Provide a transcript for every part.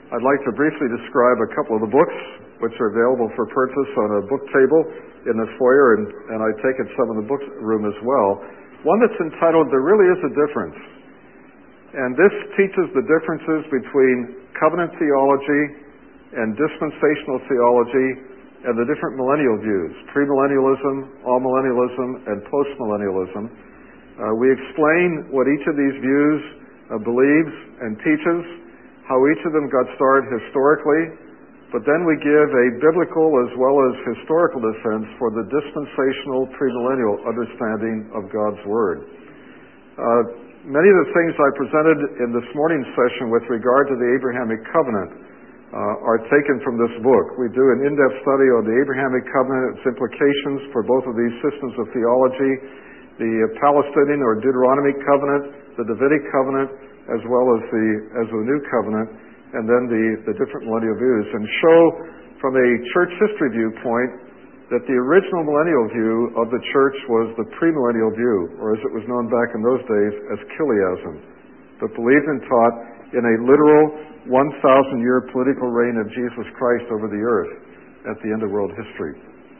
I'd like to briefly describe a couple of the books which are available for purchase on a book table in the foyer, and I take it some in the book room as well. One that's entitled There Really Is a Difference. And this teaches the differences between covenant theology and dispensational theology and the different millennial views, premillennialism, amillennialism, and postmillennialism. We explain what each of these views believes and teaches, how each of them got started historically, but then we give a biblical as well as historical defense for the dispensational premillennial understanding of God's Word. Many of the things I presented in this morning's session with regard to the Abrahamic Covenant are taken from this book. We do an in-depth study on the Abrahamic Covenant, its implications for both of these systems of theology, the Palestinian or Deuteronomic Covenant, the Davidic Covenant, as well as the New Covenant, and then the different millennial views, and show from a church history viewpoint that the original millennial view of the church was the premillennial view, or as it was known back in those days as Chiliasm, but believed and taught in a literal 1,000-year political reign of Jesus Christ over the earth at the end of world history.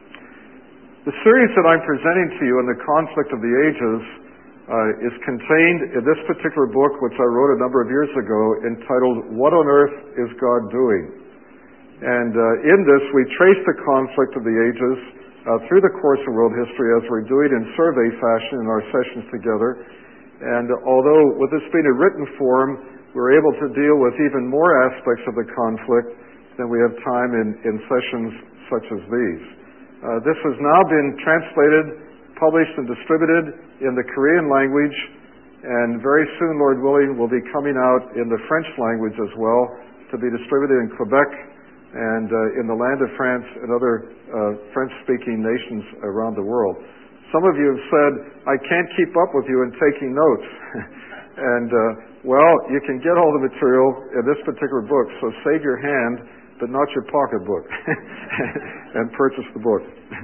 The series that I'm presenting to you on the conflict of the ages is contained in this particular book, which I wrote a number of years ago, entitled What on Earth is God Doing? And in this, we trace the conflict of the ages through the course of world history as we're doing in survey fashion in our sessions together. And although with this being a written form, we're able to deal with even more aspects of the conflict than we have time in sessions such as these. This has now been translated, published, and distributed in the Korean language, and very soon, Lord willing, will be coming out in the French language as well, to be distributed in Quebec and in the land of France and other French-speaking nations around the world. Some of you have said, I can't keep up with you in taking notes. And, well, you can get all the material in this particular book, so save your hand, but not your pocketbook, and purchase the book.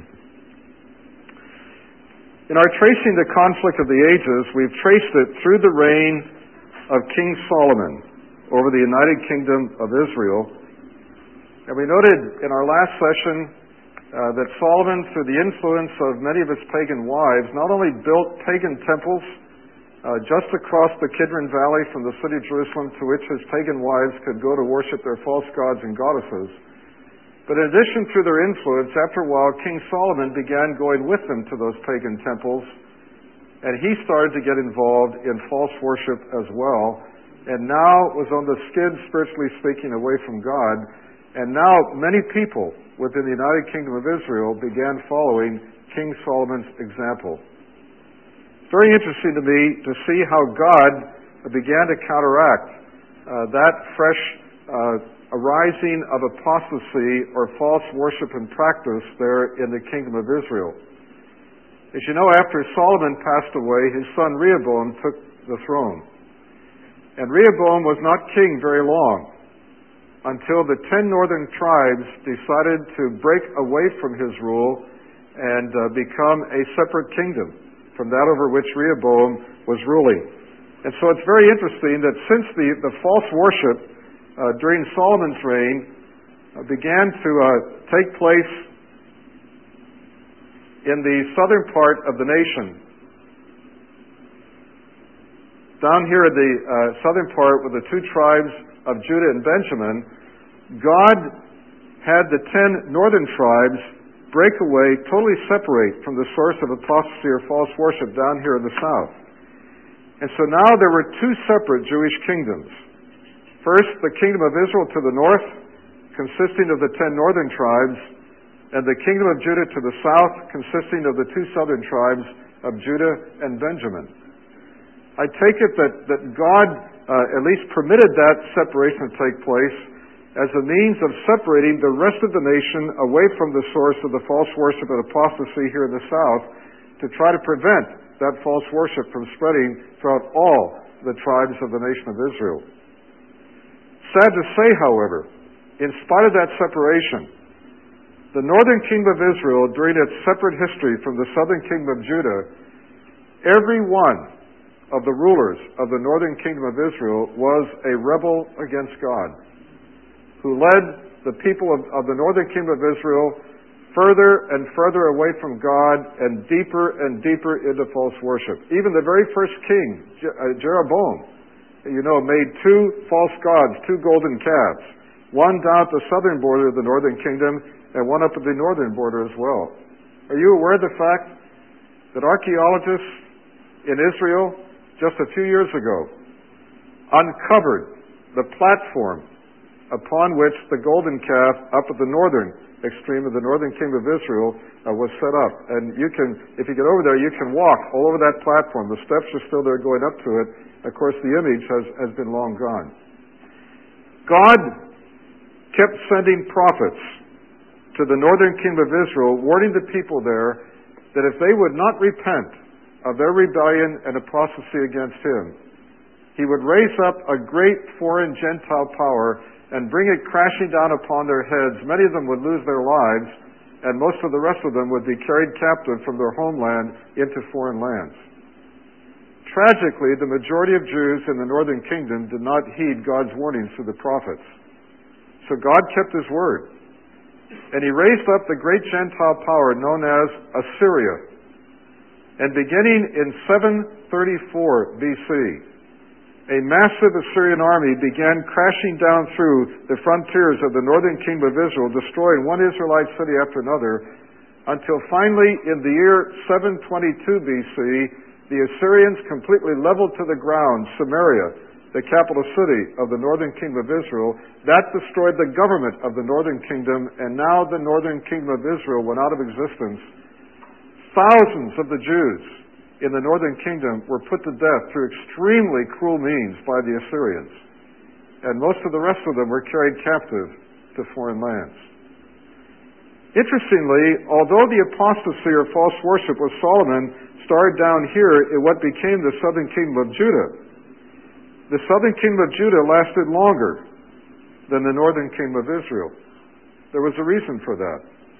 In our tracing the conflict of the ages, we've traced it through the reign of King Solomon over the United Kingdom of Israel. And we noted in our last session that Solomon, through the influence of many of his pagan wives, not only built pagan temples just across the Kidron Valley from the city of Jerusalem, to which his pagan wives could go to worship their false gods and goddesses, but in addition to their influence, after a while, King Solomon began going with them to those pagan temples, and he started to get involved in false worship as well, and now was on the skid, spiritually speaking, away from God. And now many people within the United Kingdom of Israel began following King Solomon's example. It's very interesting to me to see how God began to counteract that fresh arising of apostasy or false worship and practice there in the kingdom of Israel. As you know, after Solomon passed away, his son Rehoboam took the throne. And Rehoboam was not king very long until the 10 northern tribes decided to break away from his rule and become a separate kingdom from that over which Rehoboam was ruling. And so it's very interesting that since the false worship during Solomon's reign began to take place in the southern part of the nation. Down here in the southern part with the two tribes of Judah and Benjamin, God had the 10 northern tribes break away, totally separate from the source of apostasy or false worship down here in the south. And so now there were two separate Jewish kingdoms. First, the kingdom of Israel to the north, consisting of the 10 northern tribes, and the kingdom of Judah to the south, consisting of the two southern tribes of Judah and Benjamin. I take it that God at least permitted that separation to take place as a means of separating the rest of the nation away from the source of the false worship and apostasy here in the south, to try to prevent that false worship from spreading throughout all the tribes of the nation of Israel. Sad to say, however, in spite of that separation, the northern kingdom of Israel, during its separate history from the southern kingdom of Judah, every one of the rulers of the northern kingdom of Israel was a rebel against God. who led the people of the northern kingdom of Israel further and further away from God and deeper into false worship. Even the very first king, Jeroboam, made two false gods, two golden calves, one down at the southern border of the northern kingdom and one up at the northern border as well. Are you aware of the fact that archaeologists in Israel just a few years ago uncovered the platform upon which the golden calf up at the northern extreme of the northern kingdom of Israel was set up? And if you get over there, you can walk all over that platform. The steps are still there going up to it. Of course, the image has been long gone. God kept sending prophets to the northern kingdom of Israel, warning the people there that if they would not repent of their rebellion and apostasy against Him, He would raise up a great foreign Gentile power and bring it crashing down upon their heads. Many of them would lose their lives, and most of the rest of them would be carried captive from their homeland into foreign lands. Tragically, the majority of Jews in the northern kingdom did not heed God's warnings to the prophets. So God kept His word. And He raised up the great Gentile power known as Assyria. And beginning in 734 BC, a massive Assyrian army began crashing down through the frontiers of the northern kingdom of Israel, destroying one Israelite city after another, until finally in the year 722 BC, the Assyrians completely leveled to the ground Samaria, the capital city of the northern kingdom of Israel. That destroyed the government of the northern kingdom, and now the northern kingdom of Israel went out of existence. Thousands of the Jews in the northern kingdom were put to death through extremely cruel means by the Assyrians. And most of the rest of them were carried captive to foreign lands. Interestingly, although the apostasy or false worship of Solomon started down here in what became the southern kingdom of Judah, the southern kingdom of Judah lasted longer than the northern kingdom of Israel. There was a reason for that.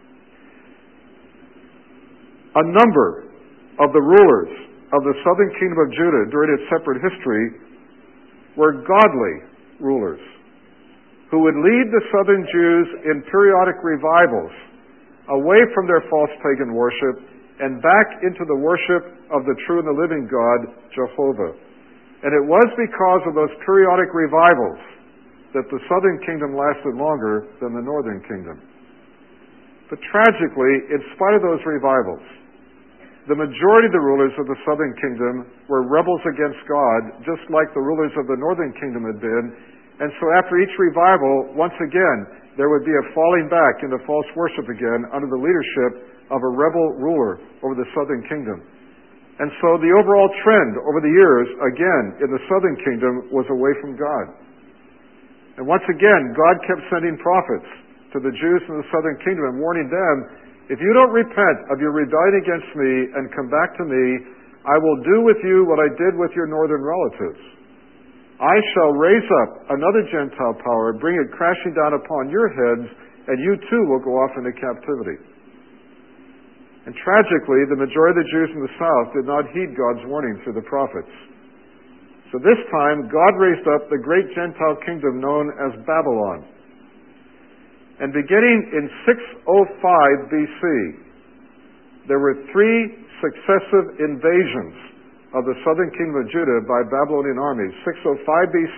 A number of the rulers of the southern kingdom of Judah during its separate history were godly rulers who would lead the southern Jews in periodic revivals away from their false pagan worship and back into the worship of the true and the living God, Jehovah. And it was because of those periodic revivals that the southern kingdom lasted longer than the northern kingdom. But tragically, in spite of those revivals, the majority of the rulers of the southern kingdom were rebels against God, just like the rulers of the northern kingdom had been. And so after each revival, once again, there would be a falling back into false worship again under the leadership of a rebel ruler over the southern kingdom. And so the overall trend over the years, again, in the southern kingdom was away from God. And once again, God kept sending prophets to the Jews in the southern kingdom and warning them, if you don't repent of your rebellion against me and come back to me, I will do with you what I did with your northern relatives. I shall raise up another Gentile power, bring it crashing down upon your heads, and you too will go off into captivity. And tragically, the majority of the Jews in the south did not heed God's warning through the prophets. So this time, God raised up the great Gentile kingdom known as Babylon. And beginning in 605 BC, there were three successive invasions of the southern kingdom of Judah by Babylonian armies. 605 BC,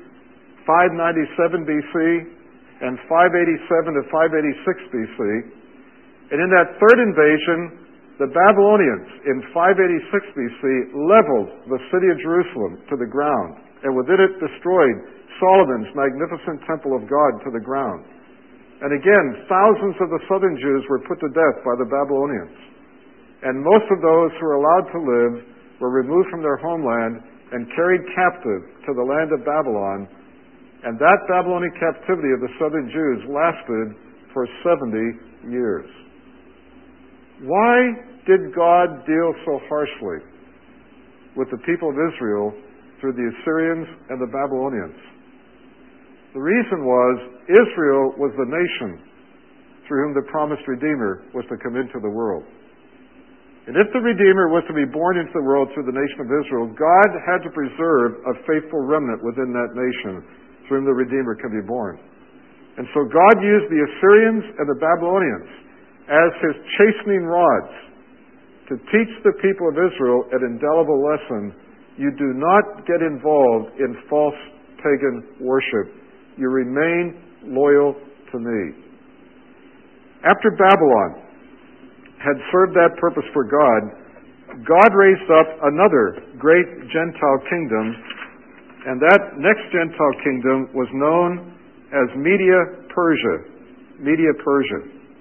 597 BC, and 587 to 586 BC. And in that third invasion, the Babylonians in 586 BC leveled the city of Jerusalem to the ground, and within it destroyed Solomon's magnificent temple of God to the ground. And again, thousands of the southern Jews were put to death by the Babylonians. And most of those who were allowed to live were removed from their homeland and carried captive to the land of Babylon. And that Babylonian captivity of the southern Jews lasted for 70 years. Why did God deal so harshly with the people of Israel through the Assyrians and the Babylonians? The reason was Israel was the nation through whom the promised Redeemer was to come into the world. And if the Redeemer was to be born into the world through the nation of Israel, God had to preserve a faithful remnant within that nation through whom the Redeemer can be born. And so God used the Assyrians and the Babylonians as his chastening rods to teach the people of Israel an indelible lesson. You do not get involved in false pagan worship. You remain loyal to me. After Babylon had served that purpose for God, God raised up another great Gentile kingdom, and that next Gentile kingdom was known as Media Persia. Media Persia.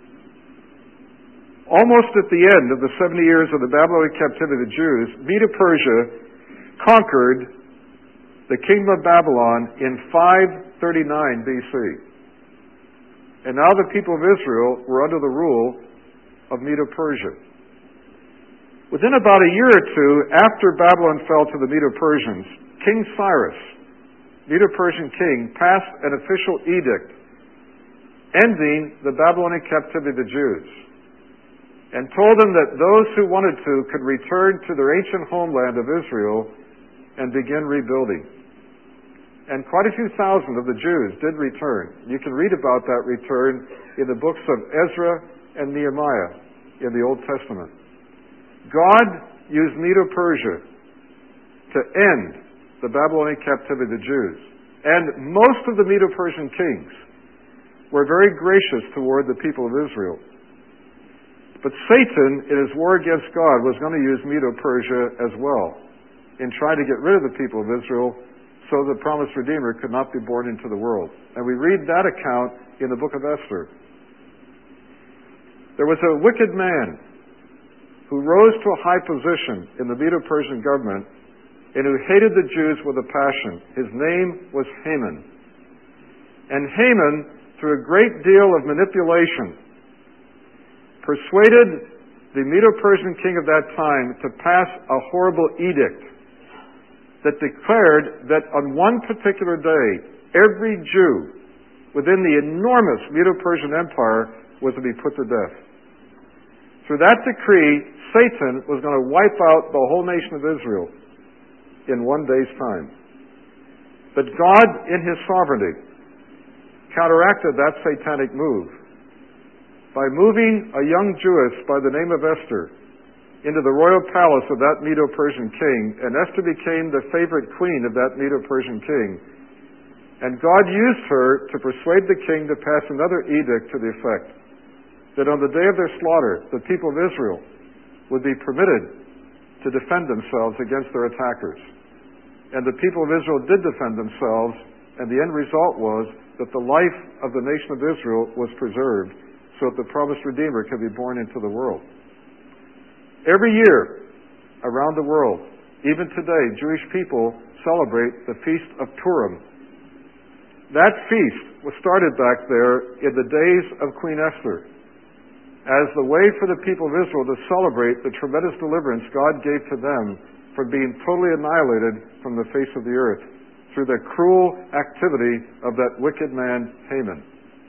Almost at the end of the 70 years of the Babylonian captivity of the Jews, Media Persia conquered the kingdom of Babylon in 539 BC. And now the people of Israel were under the rule of Media Persia. Within about a year or two after Babylon fell to the Medo-Persians, King Cyrus, Medo-Persian king, passed an official edict ending the Babylonian captivity of the Jews and told them that those who wanted to could return to their ancient homeland of Israel and begin rebuilding. And quite a few thousand of the Jews did return. You can read about that return in the books of Ezra and Nehemiah in the Old Testament. God used Medo-Persia to end the Babylonian captivity of the Jews. And most of the Medo-Persian kings were very gracious toward the people of Israel. But Satan, in his war against God, was going to use Medo-Persia as well in trying to get rid of the people of Israel so the promised Redeemer could not be born into the world. And we read that account in the book of Esther. There was a wicked man who rose to a high position in the Medo-Persian government and who hated the Jews with a passion. His name was Haman. And Haman, through a great deal of manipulation, persuaded the Medo-Persian king of that time to pass a horrible edict that declared that on one particular day, every Jew within the enormous Medo-Persian Empire was to be put to death. Through that decree, Satan was going to wipe out the whole nation of Israel in one day's time. But God, in his sovereignty, counteracted that satanic move by moving a young Jewess by the name of Esther into the royal palace of that Medo-Persian king, and Esther became the favorite queen of that Medo-Persian king. And God used her to persuade the king to pass another edict to the effect that on the day of their slaughter, the people of Israel would be permitted to defend themselves against their attackers. And the people of Israel did defend themselves, and the end result was that the life of the nation of Israel was preserved so that the promised Redeemer could be born into the world. Every year around the world, even today, Jewish people celebrate the Feast of Purim. That feast was started back there in the days of Queen Esther as the way for the people of Israel to celebrate the tremendous deliverance God gave to them from being totally annihilated from the face of the earth through the cruel activity of that wicked man, Haman.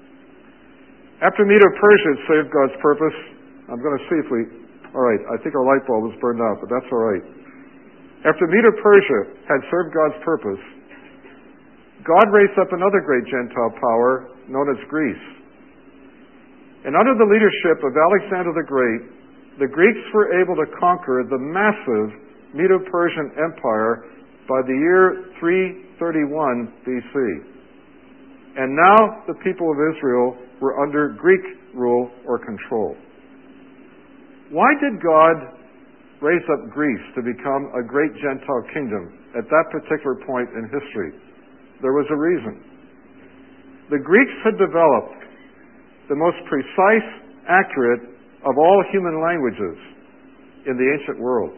After Medo-Persia had served God's purpose, I'm going to see if we... All right, I think our light bulb was burned out, but that's all right. After Medo-Persia had served God's purpose, God raised up another great Gentile power known as Greece. And under the leadership of Alexander the Great, the Greeks were able to conquer the massive Medo-Persian Empire by the year 331 BC. And now the people of Israel were under Greek rule or control. Why did God raise up Greece to become a great Gentile kingdom at that particular point in history? There was a reason. The Greeks had developed the most precise, accurate of all human languages in the ancient world.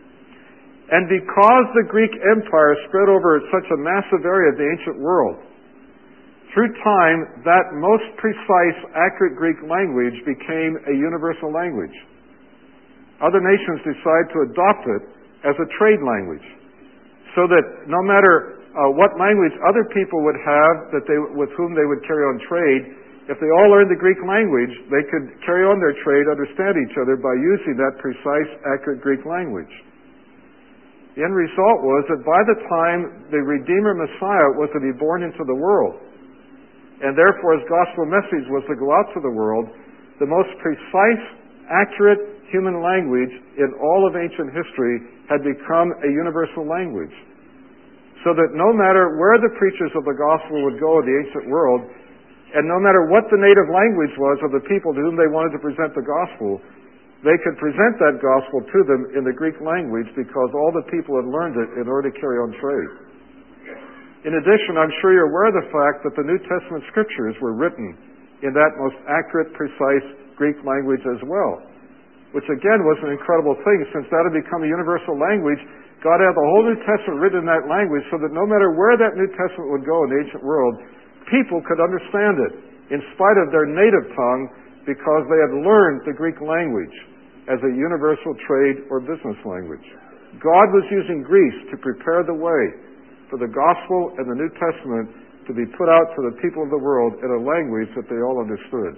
And because the Greek Empire spread over such a massive area of the ancient world, through time, that most precise, accurate Greek language became a universal language. Other nations decided to adopt it as a trade language, so that no matter what language other people would have with whom they would carry on trade, if they all learned the Greek language, they could carry on their trade, understand each other by using that precise, accurate Greek language. The end result was that by the time the Redeemer Messiah was to be born into the world, and therefore his gospel message was to go out to the world, the most precise, accurate human language in all of ancient history had become a universal language. So that no matter where the preachers of the gospel would go in the ancient world, and no matter what the native language was of the people to whom they wanted to present the gospel, they could present that gospel to them in the Greek language because all the people had learned it in order to carry on trade. In addition, I'm sure you're aware of the fact that the New Testament scriptures were written in that most accurate, precise Greek language as well, which again was an incredible thing. Since that had become a universal language, God had the whole New Testament written in that language so that no matter where that New Testament would go in the ancient world, people could understand it in spite of their native tongue because they had learned the Greek language as a universal trade or business language. God was using Greece to prepare the way for the gospel and the New Testament to be put out to the people of the world in a language that they all understood.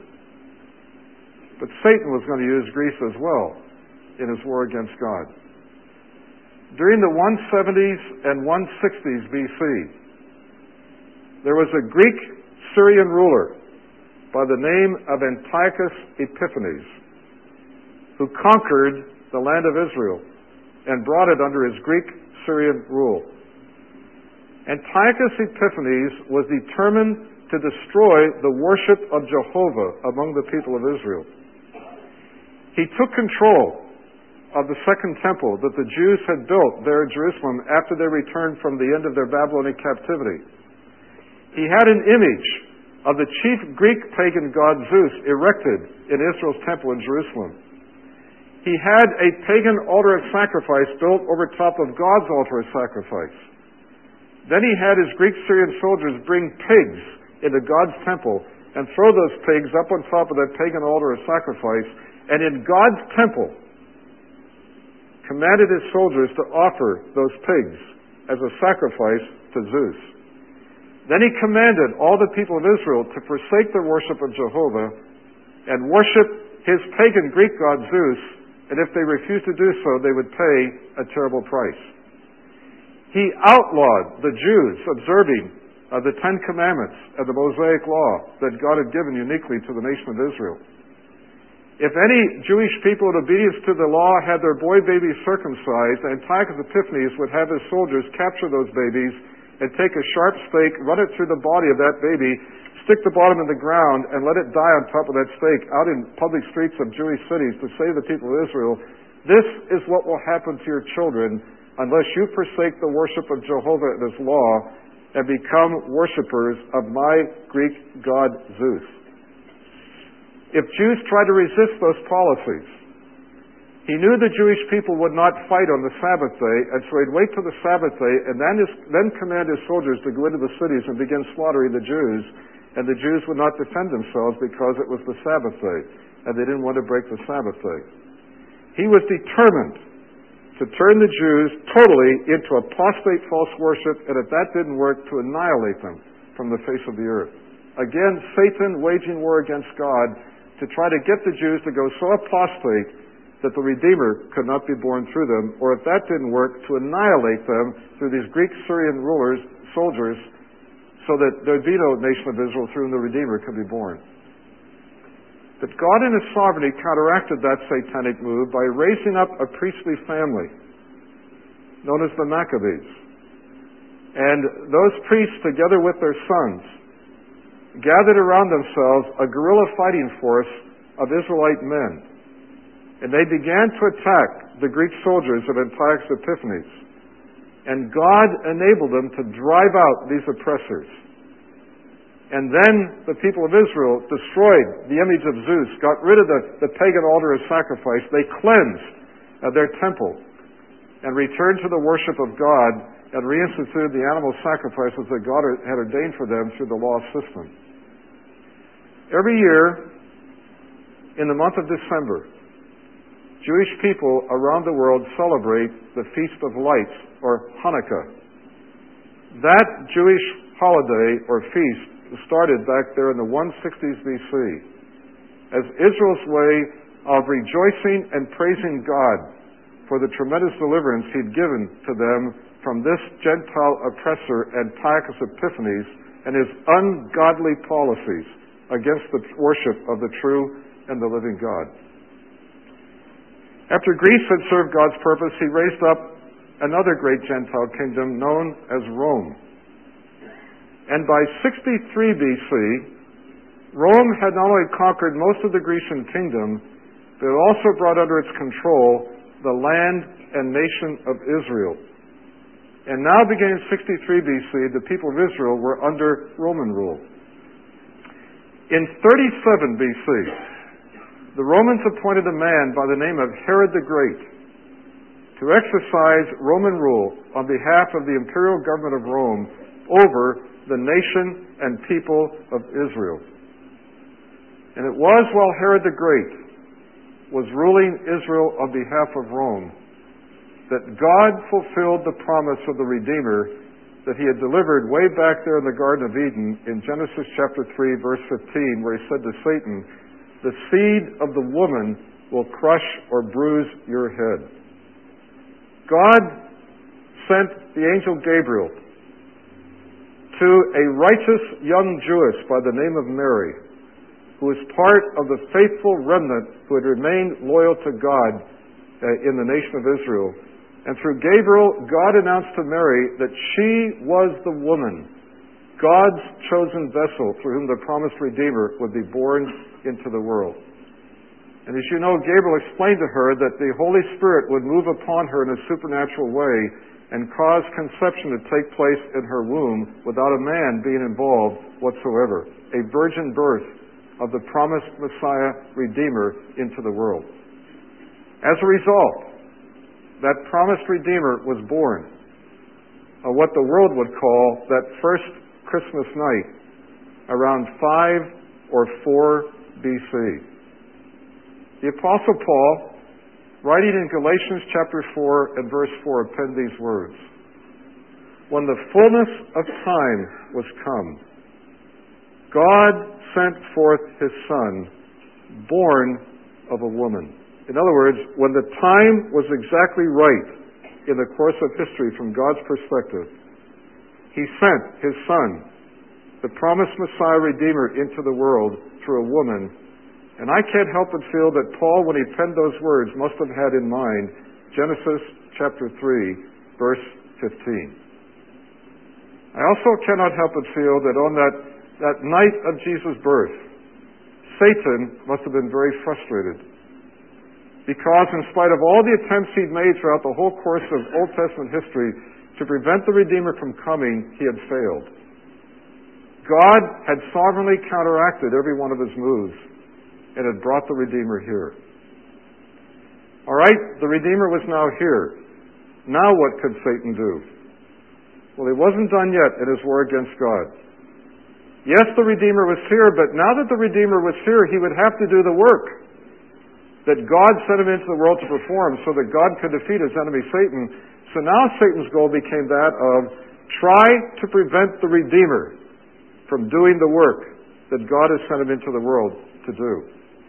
But Satan was going to use Greece as well in his war against God. During the 170s and 160s BC, there was a Greek Syrian ruler by the name of Antiochus Epiphanes who conquered the land of Israel and brought it under his Greek Syrian rule. Antiochus Epiphanes was determined to destroy the worship of Jehovah among the people of Israel. He took control of the second temple that the Jews had built there in Jerusalem after they returned from the end of their Babylonian captivity. He had an image of the chief Greek pagan god Zeus erected in Israel's temple in Jerusalem. He had a pagan altar of sacrifice built over top of God's altar of sacrifice. Then he had his Greek Syrian soldiers bring pigs into God's temple and throw those pigs up on top of that pagan altar of sacrifice, and in God's temple commanded his soldiers to offer those pigs as a sacrifice to Zeus. Then he commanded all the people of Israel to forsake their worship of Jehovah and worship his pagan Greek god Zeus, and if they refused to do so, they would pay a terrible price. He outlawed the Jews observing the Ten Commandments and the Mosaic Law that God had given uniquely to the nation of Israel. If any Jewish people in obedience to the law had their boy babies circumcised, Antiochus Epiphanes would have his soldiers capture those babies and take a sharp stake, run it through the body of that baby, stick the bottom in the ground, and let it die on top of that stake out in public streets of Jewish cities to save the people of Israel. This is what will happen to your children unless you forsake the worship of Jehovah and his law and become worshipers of my Greek god Zeus. If Jews tried to resist those policies, he knew the Jewish people would not fight on the Sabbath day, and so he'd wait till the Sabbath day and then command his soldiers to go into the cities and begin slaughtering the Jews, and the Jews would not defend themselves because it was the Sabbath day, and they didn't want to break the Sabbath day. He was determined to turn the Jews totally into apostate false worship, and if that didn't work, to annihilate them from the face of the earth. Again, Satan waging war against God to try to get the Jews to go so apostate that the Redeemer could not be born through them, or if that didn't work, to annihilate them through these Greek Syrian rulers, soldiers, so that there would be no nation of Israel through whom the Redeemer could be born. But God in his sovereignty counteracted that satanic move by raising up a priestly family known as the Maccabees. And those priests, together with their sons, gathered around themselves a guerrilla fighting force of Israelite men. And they began to attack the Greek soldiers of Antiochus Epiphanes. And God enabled them to drive out these oppressors. And then the people of Israel destroyed the image of Zeus, got rid of the pagan altar of sacrifice. They cleansed their temple and returned to the worship of God and reinstituted the animal sacrifices that God had ordained for them through the law system. Every year, in the month of December, Jewish people around the world celebrate the Feast of Lights, or Hanukkah. That Jewish holiday or feast started back there in the 160s BC as Israel's way of rejoicing and praising God for the tremendous deliverance he'd given to them from this Gentile oppressor, Antiochus Epiphanes, and his ungodly policies against the worship of the true and the living God. After Greece had served God's purpose, he raised up another great Gentile kingdom known as Rome. And by 63 BC, Rome had not only conquered most of the Grecian kingdom, but it also brought under its control the land and nation of Israel. And now, beginning in 63 BC, the people of Israel were under Roman rule. In 37 BC, the Romans appointed a man by the name of Herod the Great to exercise Roman rule on behalf of the imperial government of Rome over the nation and people of Israel. And it was while Herod the Great was ruling Israel on behalf of Rome that God fulfilled the promise of the Redeemer that he had delivered way back there in the Garden of Eden in Genesis chapter 3, verse 15, where he said to Satan, "The seed of the woman will crush or bruise your head." God sent the angel Gabriel to a righteous young Jewess by the name of Mary, who was part of the faithful remnant who had remained loyal to God in the nation of Israel. And through Gabriel, God announced to Mary that she was the woman, God's chosen vessel through whom the promised Redeemer would be born into the world. And as you know, Gabriel explained to her that the Holy Spirit would move upon her in a supernatural way and cause conception to take place in her womb without a man being involved whatsoever. A virgin birth of the promised Messiah Redeemer into the world. As a result, that promised Redeemer was born, what the world would call that first Christmas night, around 5 or 4 BC. The Apostle Paul, writing in Galatians chapter 4 and verse 4, penned these words: "When the fullness of time was come, God sent forth his Son, born of a woman." In other words, when the time was exactly right in the course of history from God's perspective, he sent his Son, the promised Messiah Redeemer, into the world through a woman. And I can't help but feel that Paul, when he penned those words, must have had in mind Genesis chapter 3, verse 15. I also cannot help but feel that on that night of Jesus' birth, Satan must have been very frustrated. Because in spite of all the attempts he'd made throughout the whole course of Old Testament history to prevent the Redeemer from coming, he had failed. God had sovereignly counteracted every one of his moves and had brought the Redeemer here. All right, the Redeemer was now here. Now what could Satan do? Well, he wasn't done yet in his war against God. Yes, the Redeemer was here, but now that the Redeemer was here, he would have to do the work that God sent him into the world to perform so that God could defeat his enemy Satan. So now Satan's goal became that of try to prevent the Redeemer from doing the work that God has sent him into the world to do.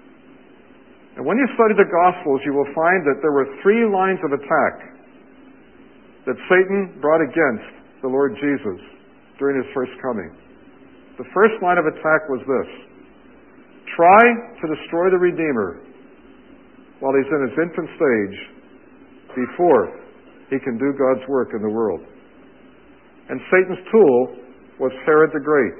And when you study the Gospels, you will find that there were 3 lines of attack that Satan brought against the Lord Jesus during his first coming. The first line of attack was this: try to destroy the Redeemer while he's in his infant stage before he can do God's work in the world. And Satan's tool was Herod the Great.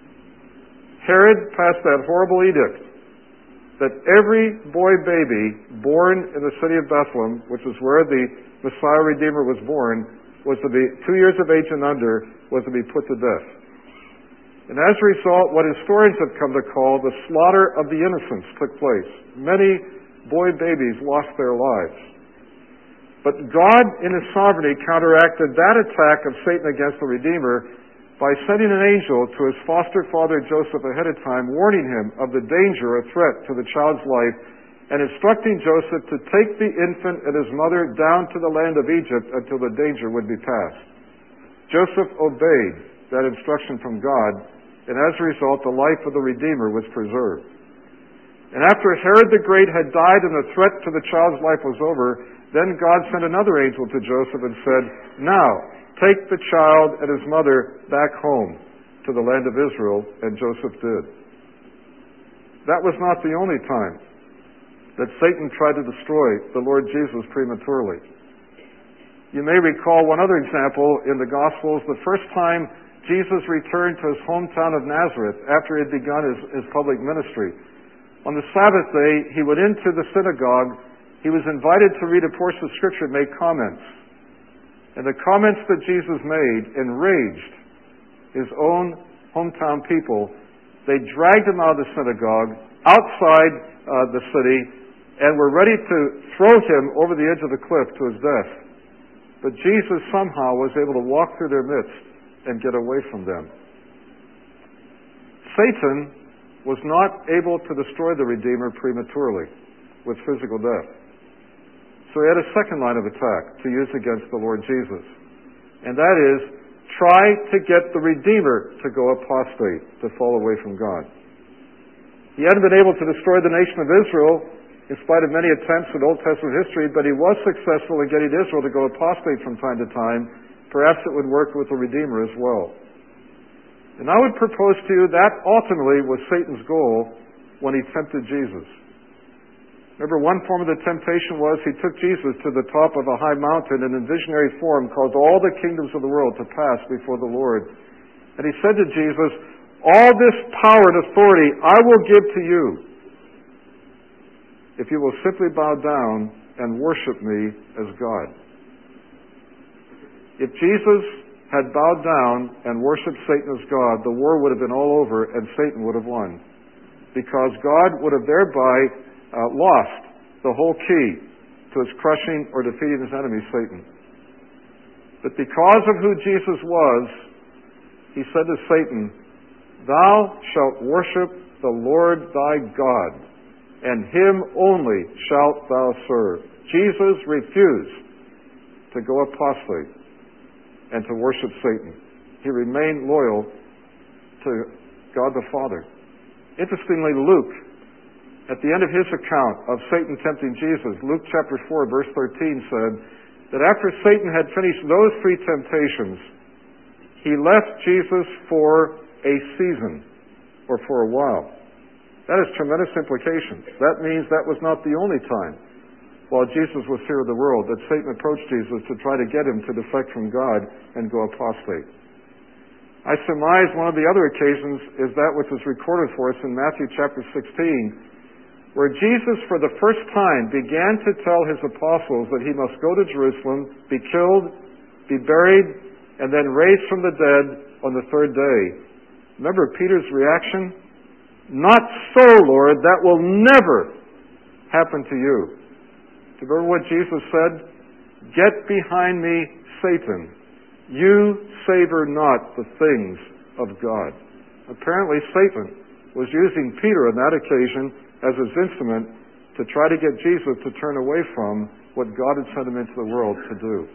Herod passed that horrible edict that every boy baby born in the city of Bethlehem, which is where the Messiah Redeemer was born, was to be 2 years of age and under, was to be put to death. And as a result, what historians have come to call the slaughter of the innocents took place. Many boy babies lost their lives. But God, in his sovereignty, counteracted that attack of Satan against the Redeemer by sending an angel to his foster father Joseph ahead of time, warning him of the danger or threat to the child's life, and instructing Joseph to take the infant and his mother down to the land of Egypt until the danger would be past. Joseph obeyed that instruction from God, and as a result, the life of the Redeemer was preserved. And after Herod the Great had died and the threat to the child's life was over, then God sent another angel to Joseph and said, "Now, take the child and his mother back home, to the land of Israel, and Joseph did. That was not the only time that Satan tried to destroy the Lord Jesus prematurely. You may recall one other example in the Gospels, the first time Jesus returned to his hometown of Nazareth after he had begun his public ministry. On the Sabbath day, he went into the synagogue. He was invited to read a portion of Scripture and make comments. And the comments that Jesus made enraged his own hometown people. They dragged him out of the synagogue, outside the city, and were ready to throw him over the edge of the cliff to his death. But Jesus somehow was able to walk through their midst and get away from them. Satan was not able to destroy the Redeemer prematurely with physical death. So he had a second line of attack to use against the Lord Jesus. And that is, try to get the Redeemer to go apostate, to fall away from God. He hadn't been able to destroy the nation of Israel in spite of many attempts in Old Testament history, but he was successful in getting Israel to go apostate from time to time. Perhaps it would work with the Redeemer as well. And I would propose to you that ultimately was Satan's goal when he tempted Jesus. Remember, one form of the temptation was he took Jesus to the top of a high mountain and in visionary form caused all the kingdoms of the world to pass before the Lord. And he said to Jesus, "All this power and authority I will give to you if you will simply bow down and worship me as God." If Jesus had bowed down and worshipped Satan as God, the war would have been all over and Satan would have won. Because God would have thereby lost the whole key to his crushing or defeating his enemy, Satan. But because of who Jesus was, he said to Satan, "Thou shalt worship the Lord thy God, and him only shalt thou serve." Jesus refused to go apostate and to worship Satan. He remained loyal to God the Father. Interestingly, Luke, at the end of his account of Satan tempting Jesus, Luke chapter 4, verse 13 said that after Satan had finished those three temptations, he left Jesus for a season, or for a while. That has tremendous implications. That means that was not the only time while Jesus was here in the world that Satan approached Jesus to try to get him to defect from God and go apostate. I surmise one of the other occasions is that which is recorded for us in Matthew chapter 16, where Jesus for the first time began to tell his apostles that he must go to Jerusalem, be killed, be buried, and then raised from the dead on the third day. Remember Peter's reaction? "Not so, Lord, that will never happen to you." Do you remember what Jesus said? "Get behind me, Satan. You savor not the things of God." Apparently Satan was using Peter on that occasion as his instrument to try to get Jesus to turn away from what God had sent him into the world to do.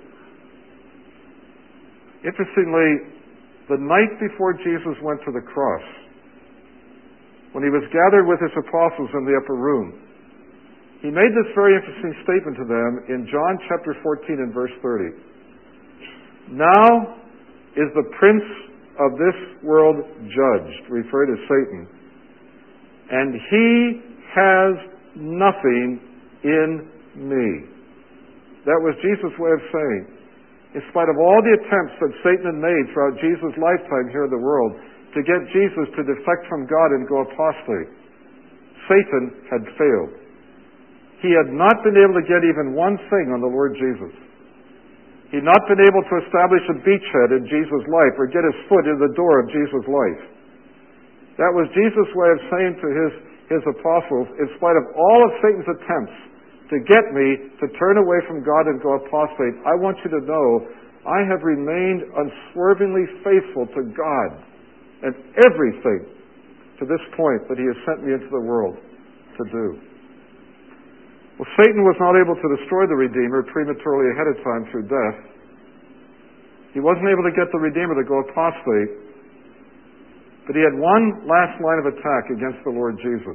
Interestingly, the night before Jesus went to the cross, when he was gathered with his apostles in the upper room, he made this very interesting statement to them in John chapter 14 and verse 30. "Now is the prince of this world judged," referring to Satan, "and he has nothing in me." That was Jesus' way of saying, in spite of all the attempts that Satan had made throughout Jesus' lifetime here in the world to get Jesus to defect from God and go apostate, Satan had failed. He had not been able to get even one thing on the Lord Jesus. He had not been able to establish a beachhead in Jesus' life or get his foot in the door of Jesus' life. That was Jesus' way of saying to his apostles, in spite of all of Satan's attempts to get me to turn away from God and go apostate, I want you to know I have remained unswervingly faithful to God and everything to this point that he has sent me into the world to do. Well, Satan was not able to destroy the Redeemer prematurely ahead of time through death. He wasn't able to get the Redeemer to go apostate, but he had one last line of attack against the Lord Jesus.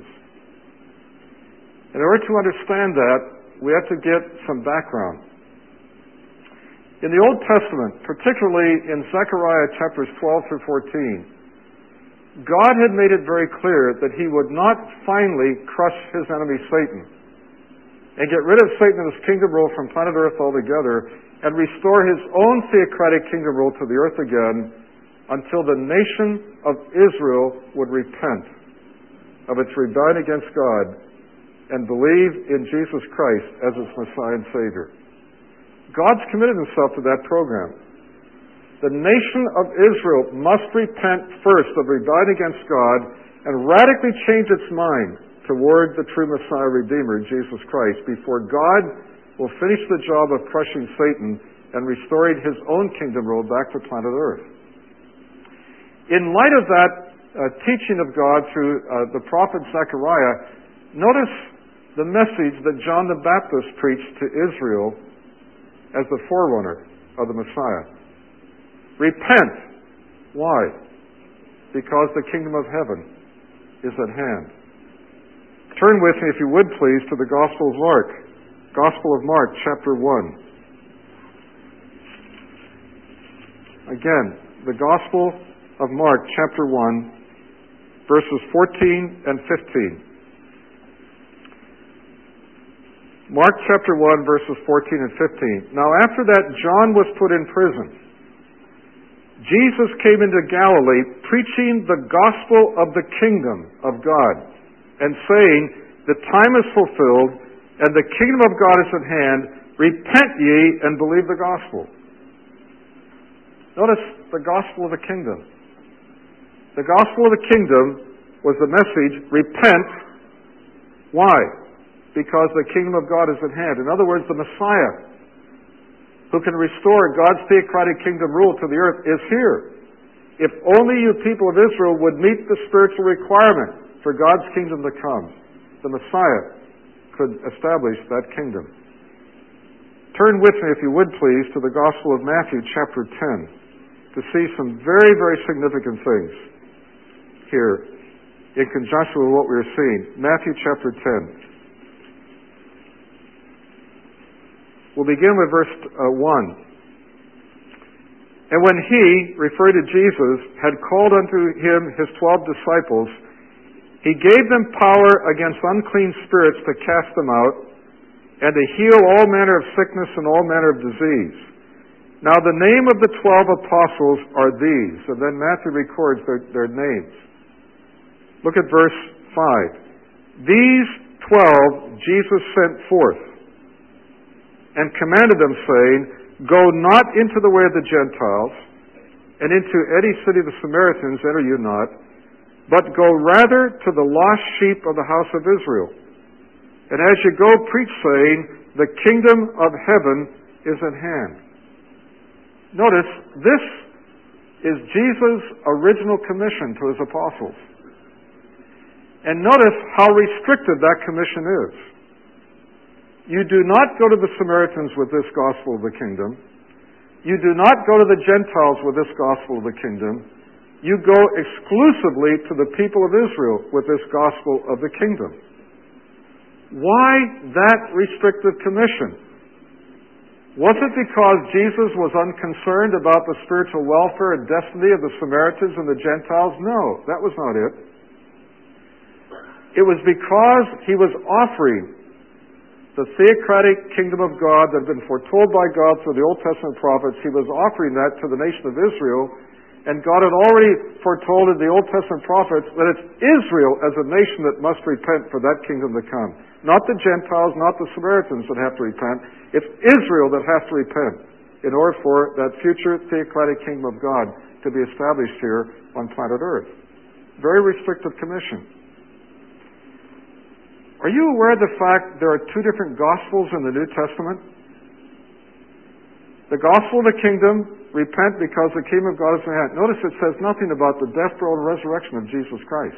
In order to understand that, we have to get some background. In the Old Testament, particularly in Zechariah chapters 12 through 14, God had made it very clear that He would not finally crush His enemy Satan and get rid of Satan and his kingdom rule from planet Earth altogether and restore His own theocratic kingdom rule to the earth again until the nation of Israel would repent of its rebellion against God and believe in Jesus Christ as its Messiah and Savior. God's committed Himself to that program. The nation of Israel must repent first of rebellion against God and radically change its mind toward the true Messiah Redeemer, Jesus Christ, before God will finish the job of crushing Satan and restoring His own kingdom rule back to planet Earth. In light of that teaching of God through the prophet Zechariah, notice the message that John the Baptist preached to Israel as the forerunner of the Messiah. Repent. Why? Because the kingdom of heaven is at hand. Turn with me, if you would please, to the Gospel of Mark. Gospel of Mark, chapter 1. Again, the Gospel of Mark, chapter 1, verses 14 and 15. Mark chapter 1, verses 14 and 15. Now after that, John was put in prison. Jesus came into Galilee preaching the gospel of the kingdom of God and saying, the time is fulfilled and the kingdom of God is at hand. Repent ye and believe the gospel. Notice the gospel of the kingdom. The gospel of the kingdom was the message, repent. Why? Because the kingdom of God is at hand. In other words, the Messiah, who can restore God's theocratic kingdom rule to the earth, is here. If only you people of Israel would meet the spiritual requirement for God's kingdom to come, the Messiah could establish that kingdom. Turn with me, if you would please, to the Gospel of Matthew, chapter 10, to see some very, very significant things here in conjunction with what we are seeing. Matthew, chapter 10. We'll begin with verse 1. And when He, referring to Jesus, had called unto Him His 12 disciples, He gave them power against unclean spirits to cast them out, and to heal all manner of sickness and all manner of disease. Now the name of the 12 apostles are these, and then Matthew records their names. Look at verse 5. These 12 Jesus sent forth, and commanded them, saying, Go not into the way of the Gentiles, and into any city of the Samaritans enter you not, but go rather to the lost sheep of the house of Israel. And as you go, preach, saying, the kingdom of heaven is at hand. Notice, this is Jesus' original commission to His apostles. And notice how restricted that commission is. You do not go to the Samaritans with this gospel of the kingdom. You do not go to the Gentiles with this gospel of the kingdom. You go exclusively to the people of Israel with this gospel of the kingdom. Why that restrictive commission? Was it because Jesus was unconcerned about the spiritual welfare and destiny of the Samaritans and the Gentiles? No, that was not it. It was because He was offering the theocratic kingdom of God that had been foretold by God through the Old Testament prophets. He was offering that to the nation of Israel. And God had already foretold in the Old Testament prophets that it's Israel as a nation that must repent for that kingdom to come. Not the Gentiles, not the Samaritans that have to repent. It's Israel that has to repent in order for that future theocratic kingdom of God to be established here on planet Earth. Very restrictive commission. Are you aware of the fact there are two different gospels in the New Testament? The gospel of the kingdom, repent because the kingdom of God is at hand. Notice it says nothing about the death, burial, and resurrection of Jesus Christ.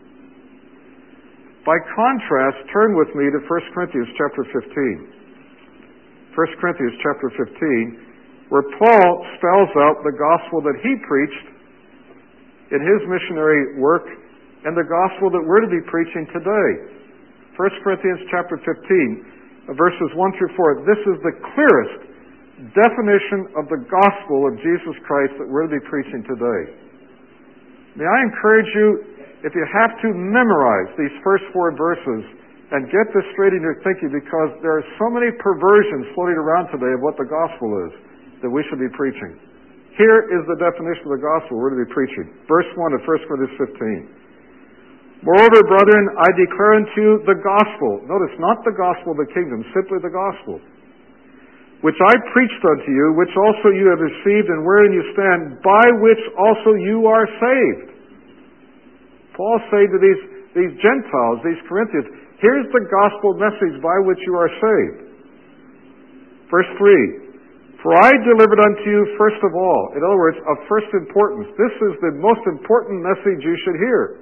By contrast, turn with me to 1 Corinthians chapter 15. 1 Corinthians chapter 15, where Paul spells out the gospel that he preached in his missionary work and the gospel that we're to be preaching today. 1 Corinthians chapter 15, verses 1 through 4. This is the clearest definition of the gospel of Jesus Christ that we're to be preaching today. May I encourage you, if you have to, memorize these first 4 verses and get this straight in your thinking, because there are so many perversions floating around today of what the gospel is that we should be preaching. Here is the definition of the gospel we're to be preaching. Verse 1 of 1 Corinthians 15. Moreover, brethren, I declare unto you the gospel. Notice, not the gospel of the kingdom, simply the gospel. Which I preached unto you, which also you have received, and wherein you stand, by which also you are saved. Paul saying to these Gentiles, these Corinthians, here's the gospel message by which you are saved. Verse 3, for I delivered unto you first of all. In other words, of first importance. This is the most important message you should hear.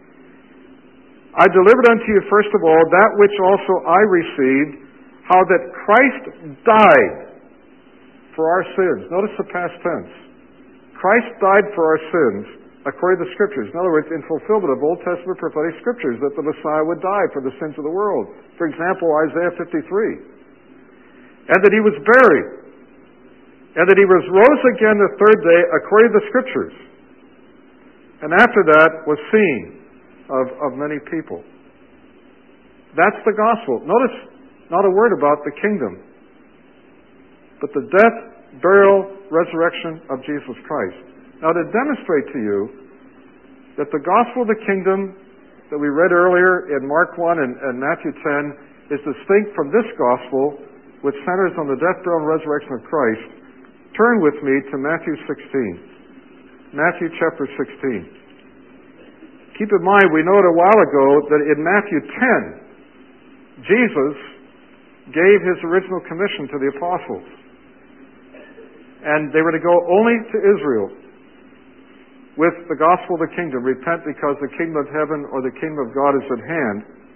I delivered unto you first of all that which also I received, how that Christ died for our sins. Notice the past tense. Christ died for our sins according to the Scriptures. In other words, in fulfillment of Old Testament prophetic Scriptures, that the Messiah would die for the sins of the world. For example, Isaiah 53. And that He was buried. And that He was rose again the 3rd day according to the Scriptures. And after that was seen of many people. That's the gospel. Notice, not a word about the kingdom, but the death, burial, resurrection of Jesus Christ. Now, to demonstrate to you that the gospel of the kingdom that we read earlier in Mark 1 and Matthew 10 is distinct from this gospel, which centers on the death, burial, and resurrection of Christ, turn with me to Matthew 16. Matthew chapter 16. Keep in mind, we know it a while ago that in Matthew 10, Jesus gave His original commission to the apostles. And they were to go only to Israel with the gospel of the kingdom. Repent because the kingdom of heaven or the kingdom of God is at hand.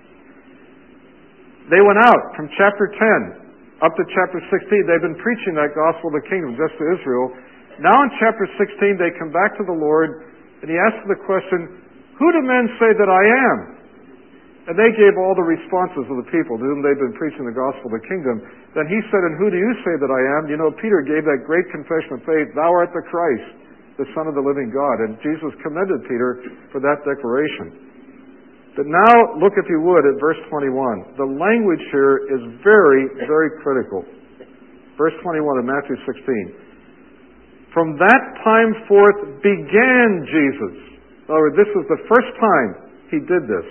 They went out from chapter 10 up to chapter 16. They've been preaching that gospel of the kingdom just to Israel. Now in chapter 16 they come back to the Lord and He asks the question, who do men say that I am? And they gave all the responses of the people to whom they've been preaching the gospel of the kingdom. Then He said, and who do you say that I am? You know, Peter gave that great confession of faith, thou art the Christ, the Son of the living God. And Jesus commended Peter for that declaration. But now, look if you would at verse 21. The language here is very, very critical. Verse 21 of Matthew 16. From that time forth began Jesus. In other words, this was the first time He did this.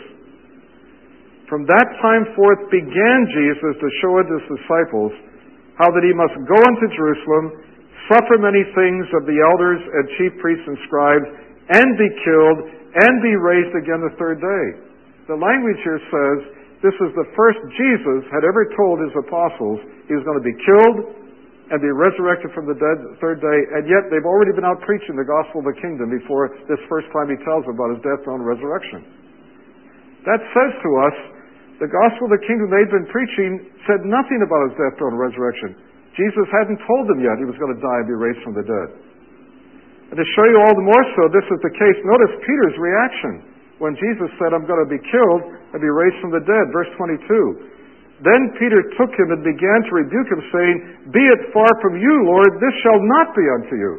From that time forth began Jesus to show His disciples how that He must go unto Jerusalem, suffer many things of the elders and chief priests and scribes, and be killed, and be raised again the 3rd day. The language here says this is the first Jesus had ever told His apostles He was going to be killed and be resurrected from the dead the 3rd day, and yet they've already been out preaching the gospel of the kingdom before this first time He tells them about His death, burial, and resurrection. That says to us, the gospel of the kingdom they'd been preaching said nothing about His death, burial, and resurrection. Jesus hadn't told them yet He was going to die and be raised from the dead. And to show you all the more so this is the case, notice Peter's reaction when Jesus said, I'm going to be killed and be raised from the dead. Verse 22. Then Peter took Him and began to rebuke Him, saying, be it far from you, Lord, this shall not be unto you.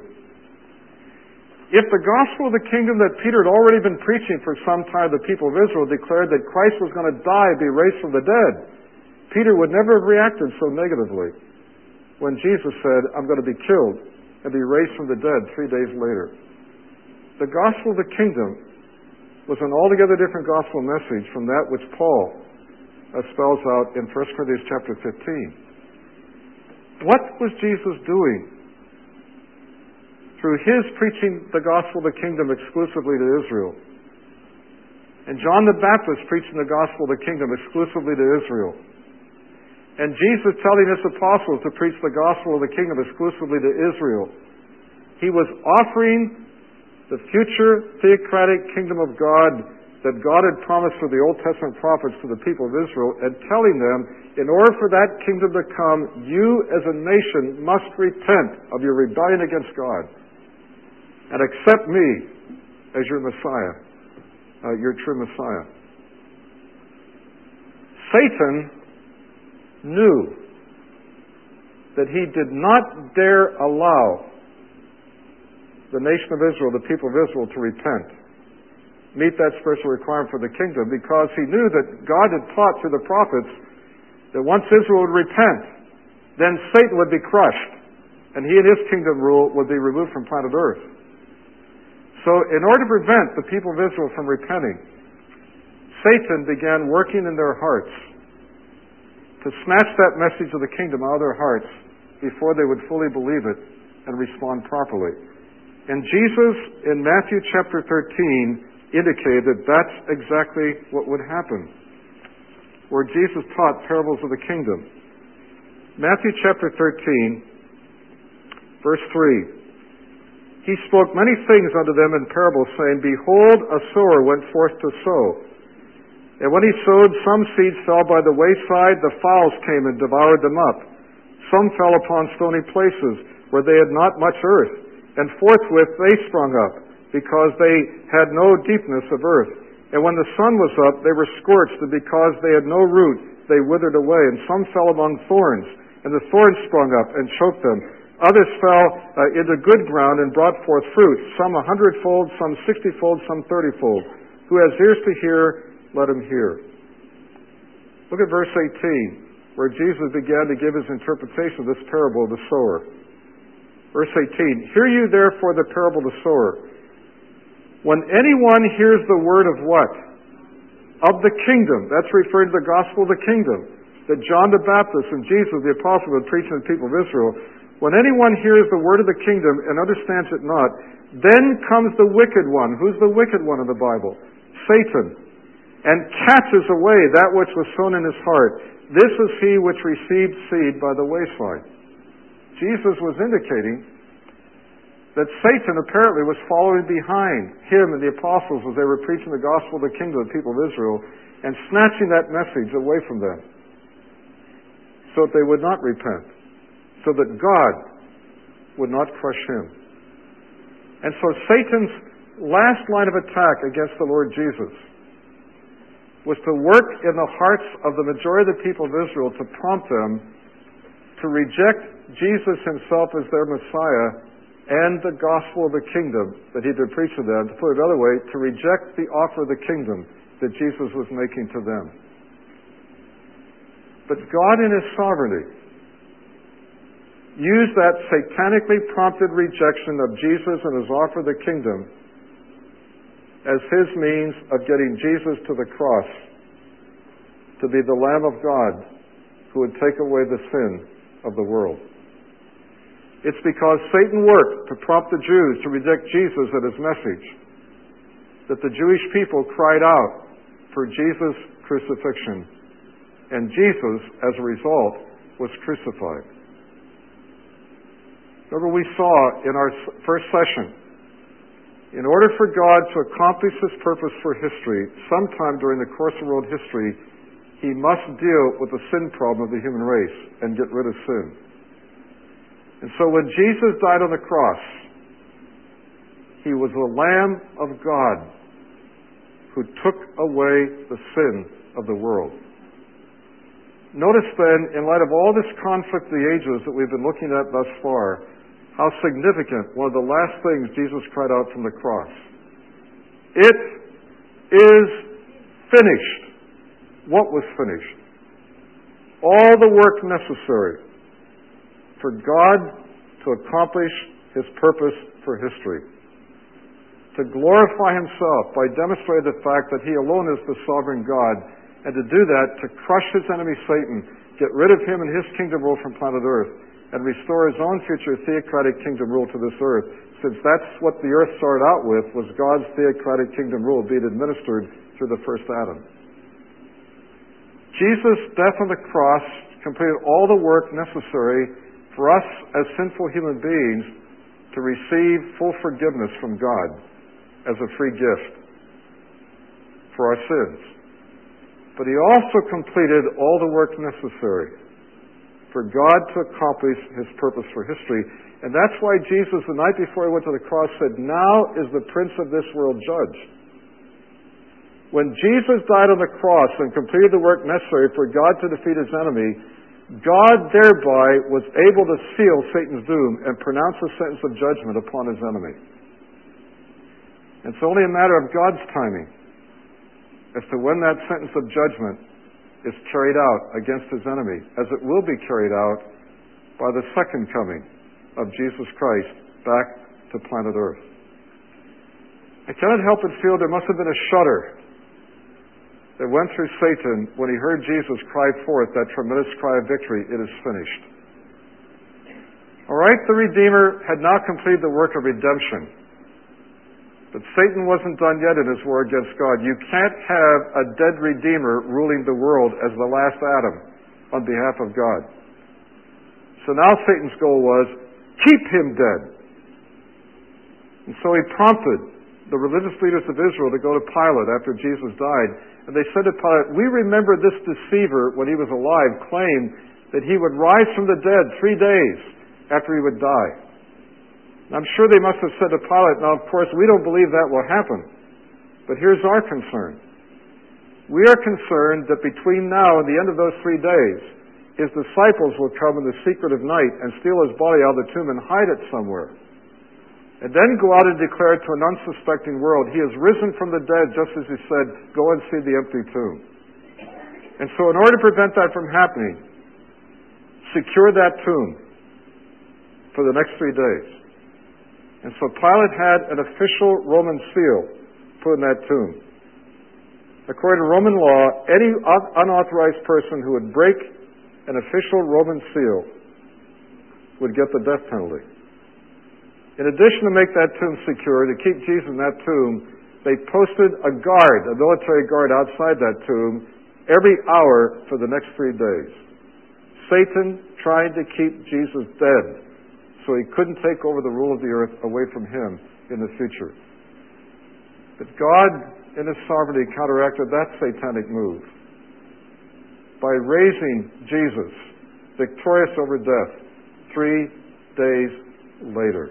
If the gospel of the kingdom that Peter had already been preaching for some time, the people of Israel declared that Christ was going to die and be raised from the dead, Peter would never have reacted so negatively when Jesus said, I'm going to be killed and be raised from the dead 3 days later. The gospel of the kingdom was an altogether different gospel message from that which Paul spells out in 1 Corinthians chapter 15. What was Jesus doing through His preaching the gospel of the kingdom exclusively to Israel? And John the Baptist preaching the gospel of the kingdom exclusively to Israel. And Jesus telling His apostles to preach the gospel of the kingdom exclusively to Israel. He was offering the future theocratic kingdom of God that God had promised through the Old Testament prophets to the people of Israel, and telling them, in order for that kingdom to come, you as a nation must repent of your rebellion against God and accept me as your Messiah, your true Messiah. Satan knew that he did not dare allow the nation of Israel, the people of Israel, to repent. meet that spiritual requirement for the kingdom, because he knew that God had taught through the prophets that once Israel would repent, then Satan would be crushed, and he and his kingdom rule would be removed from planet Earth. So in order to prevent the people of Israel from repenting, Satan began working in their hearts to snatch that message of the kingdom out of their hearts before they would fully believe it and respond properly. And Jesus, in Matthew chapter 13, indicated that that's exactly what would happen, where Jesus taught parables of the kingdom. Matthew chapter 13, verse 3. He spoke many things unto them in parables, saying, Behold, a sower went forth to sow. And when he sowed, some seeds fell by the wayside, the fowls came and devoured them up. Some fell upon stony places, where they had not much earth, and forthwith they sprung up, because they had no deepness of earth. And when the sun was up, they were scorched, and because they had no root, they withered away. And some fell among thorns, and the thorns sprung up and choked them. Others fell into good ground and brought forth fruit, some 100-fold, some 60-fold, some 30-fold. Who has ears to hear, let him hear. Look at verse 18, where Jesus began to give his interpretation of this parable of the sower. Verse 18, Hear you therefore the parable of the sower. When anyone hears the word of what? Of the kingdom. That's referring to the gospel of the kingdom that John the Baptist and Jesus the apostle would preach to the people of Israel. When anyone hears the word of the kingdom and understands it not, then comes the wicked one. Who's the wicked one in the Bible? Satan. And catches away that which was sown in his heart. This is he which received seed by the wayside. Jesus was indicating that Satan apparently was following behind him and the apostles as they were preaching the gospel of the kingdom to the people of Israel and snatching that message away from them so that they would not repent, so that God would not crush him. And so Satan's last line of attack against the Lord Jesus was to work in the hearts of the majority of the people of Israel to prompt them to reject Jesus himself as their Messiah and the gospel of the kingdom that he'd been preached to them. To put it another way, to reject the offer of the kingdom that Jesus was making to them. But God in his sovereignty used that satanically prompted rejection of Jesus and his offer of the kingdom as his means of getting Jesus to the cross to be the Lamb of God who would take away the sin of the world. It's because Satan worked to prompt the Jews to reject Jesus and his message that the Jewish people cried out for Jesus' crucifixion. And Jesus, as a result, was crucified. Remember, we saw in our first session, in order for God to accomplish his purpose for history, sometime during the course of world history, he must deal with the sin problem of the human race and get rid of sin. And so when Jesus died on the cross, he was the Lamb of God who took away the sin of the world. Notice then, in light of all this conflict of the ages that we've been looking at thus far, how significant one of the last things Jesus cried out from the cross. It is finished. What was finished? All the work necessary for God to accomplish his purpose for history. To glorify himself by demonstrating the fact that he alone is the sovereign God, and to do that, to crush his enemy Satan, get rid of him and his kingdom rule from planet Earth, and restore his own future theocratic kingdom rule to this earth, since that's what the earth started out with, was God's theocratic kingdom rule being administered through the first Adam. Jesus' death on the cross completed all the work necessary for us as sinful human beings to receive full forgiveness from God as a free gift for our sins. But he also completed all the work necessary for God to accomplish his purpose for history. And that's why Jesus, the night before he went to the cross, said, "Now is the prince of this world judged." When Jesus died on the cross and completed the work necessary for God to defeat his enemy, God thereby was able to seal Satan's doom and pronounce a sentence of judgment upon his enemy. It's only a matter of God's timing as to when that sentence of judgment is carried out against his enemy, as it will be carried out by the second coming of Jesus Christ back to planet Earth. I cannot help but feel there must have been a shudder that went through Satan when he heard Jesus cry forth that tremendous cry of victory, "It is finished." All right, the Redeemer had now completed the work of redemption. But Satan wasn't done yet in his war against God. You can't have a dead Redeemer ruling the world as the last Adam on behalf of God. So now Satan's goal was, keep him dead. And so he prompted the religious leaders of Israel to go to Pilate after Jesus died. And they said to Pilate, "We remember this deceiver, when he was alive, claimed that he would rise from the dead 3 days after he would die." And I'm sure they must have said to Pilate, "Now, of course, we don't believe that will happen. But here's our concern. We are concerned that between now and the end of those 3 days, his disciples will come in the secret of night and steal his body out of the tomb and hide it somewhere. And then go out and declare to an unsuspecting world, he has risen from the dead, just as he said, go and see the empty tomb." And so in order to prevent that from happening, secure that tomb for the next 3 days. And so Pilate had an official Roman seal put in that tomb. According to Roman law, any unauthorized person who would break an official Roman seal would get the death penalty. In addition to make that tomb secure, to keep Jesus in that tomb, they posted a guard, a military guard outside that tomb, every hour for the next 3 days. Satan tried to keep Jesus dead so he couldn't take over the rule of the earth away from him in the future. But God, in his sovereignty, counteracted that satanic move by raising Jesus victorious over death 3 days later.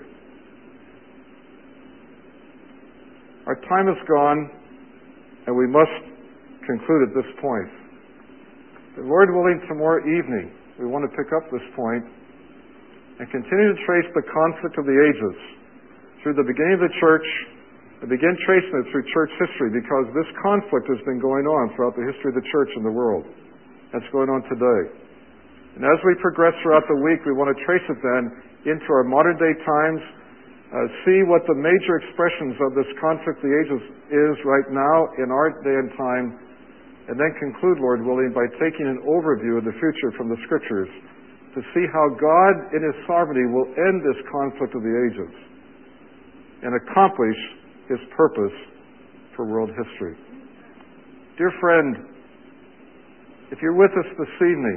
Our time is gone, and we must conclude at this point. But Lord willing, tomorrow evening, we want to pick up this point and continue to trace the conflict of the ages through the beginning of the church and begin tracing it through church history, because this conflict has been going on throughout the history of the church and the world. That's going on today. And as we progress throughout the week, we want to trace it then into our modern day times, see what the major expressions of this conflict of the ages is right now in our day and time, and then conclude, Lord willing, by taking an overview of the future from the Scriptures to see how God, in His sovereignty, will end this conflict of the ages and accomplish His purpose for world history. Dear friend, if you're with us this evening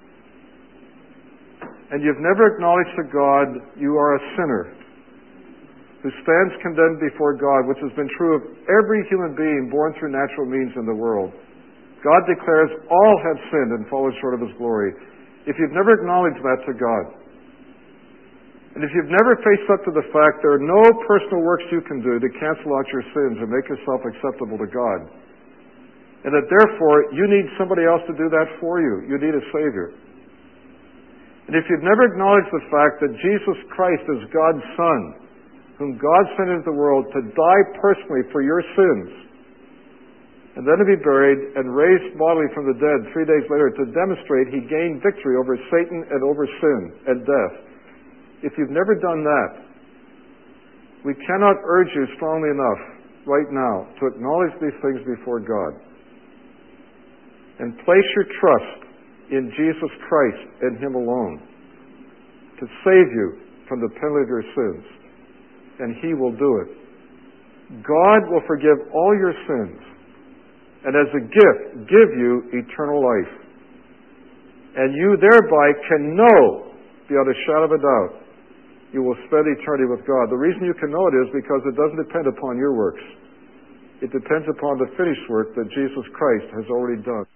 and you've never acknowledged to God you are a sinner who stands condemned before God, which has been true of every human being born through natural means in the world. God declares all have sinned and fallen short of His glory. If you've never acknowledged that to God, and if you've never faced up to the fact there are no personal works you can do to cancel out your sins and make yourself acceptable to God, and that therefore you need somebody else to do that for you, you need a Savior. And if you've never acknowledged the fact that Jesus Christ is God's Son, whom God sent into the world to die personally for your sins, and then to be buried and raised bodily from the dead 3 days later to demonstrate He gained victory over Satan and over sin and death. If you've never done that, we cannot urge you strongly enough right now to acknowledge these things before God and place your trust in Jesus Christ and Him alone to save you from the penalty of your sins. And He will do it. God will forgive all your sins and as a gift give you eternal life. And you thereby can know, beyond a shadow of a doubt, you will spend eternity with God. The reason you can know it is because it doesn't depend upon your works. It depends upon the finished work that Jesus Christ has already done.